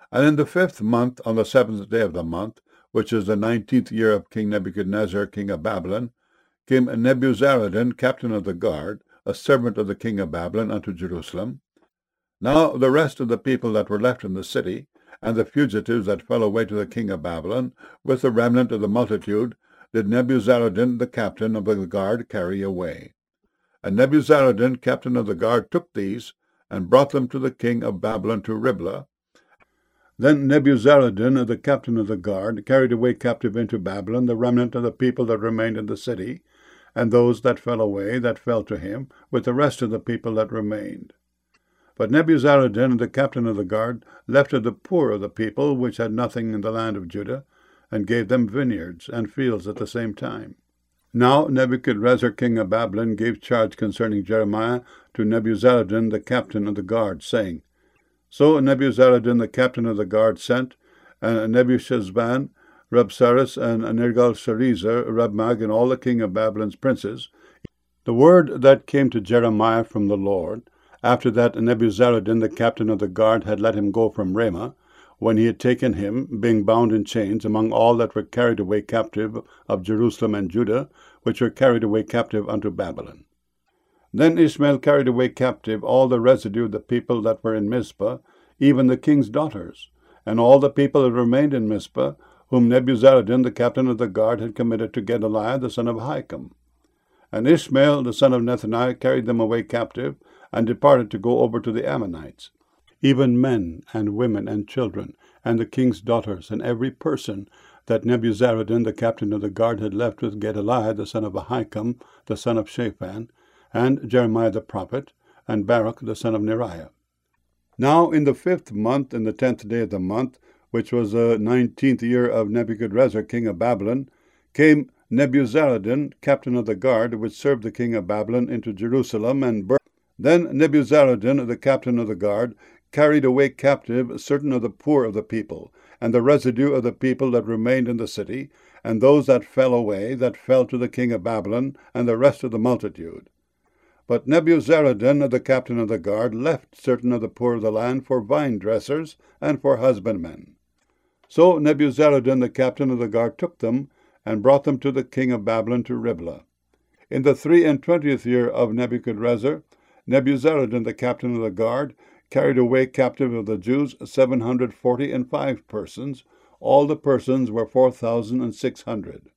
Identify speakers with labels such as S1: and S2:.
S1: And in the 5th month, on the 7th day of the month, which is the 19th year of King Nebuchadnezzar, king of Babylon, came Nebuzaradan, captain of the guard, a servant of the king of Babylon, unto Jerusalem. Now the rest of the people that were left in the city, and the fugitives that fell away to the king of Babylon, with the remnant of the multitude, did Nebuzaradan, the captain of the guard, carry away. And Nebuzaradan, captain of the guard, took these, and brought them to the king of Babylon to Riblah. Then Nebuzaradan, the captain of the guard, carried away captive into Babylon the remnant of the people that remained in the city, and those that fell away, that fell to him, with the rest of the people that remained. But Nebuzaradan, the captain of the guard, left to the poor of the people which had nothing in the land of Judah, and gave them vineyards and fields at the same time. Now Nebuchadrezzar king of Babylon gave charge concerning Jeremiah to Nebuzaradan, the captain of the guard, saying, So Nebuzaradan, the captain of the guard, sent, and Nebuchadnezzar, Rabsaris, and Nergal-Sharezer, Rabmag, and all the king of Babylon's princes, the word that came to Jeremiah from the Lord, after that Nebuzaradan, the captain of the guard, had let him go from Ramah, when he had taken him, being bound in chains, among all that were carried away captive of Jerusalem and Judah, which were carried away captive unto Babylon. Then Ishmael carried away captive all the residue of the people that were in Mizpah, even the king's daughters, and all the people that remained in Mizpah, whom Nebuzaradan, the captain of the guard, had committed to Gedaliah, the son of Ahikam. And Ishmael, the son of Nethaniah, carried them away captive, and departed to go over to the Ammonites, even men and women and children, and the king's daughters, and every person that Nebuzaradan, the captain of the guard, had left with Gedaliah, the son of Ahikam, the son of Shaphan, and Jeremiah the prophet, and Baruch, the son of Neriah. Now in the 5th month, in the 10th day of the month, which was the 19th year of Nebuchadrezzar king of Babylon, came Nebuzaradan, captain of the guard, which served the king of Babylon, into Jerusalem, and Then Nebuzaradan, the captain of the guard, carried away captive certain of the poor of the people, and the residue of the people that remained in the city, and those that fell away, that fell to the king of Babylon, and the rest of the multitude. But Nebuzaradan, the captain of the guard, left certain of the poor of the land for vine dressers and for husbandmen. So Nebuzaradan, the captain of the guard, took them, and brought them to the king of Babylon to Riblah. In the 23rd year of Nebuchadrezzar, Nebuzaradan, the captain of the guard, carried away captive of the Jews 745 persons. All the persons were 4,600.